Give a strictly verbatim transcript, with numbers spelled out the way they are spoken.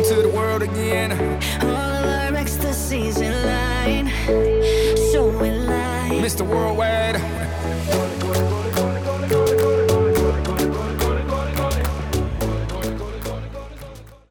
to the world again. All of our ecstasies in line, so in line. Mister Worldwide.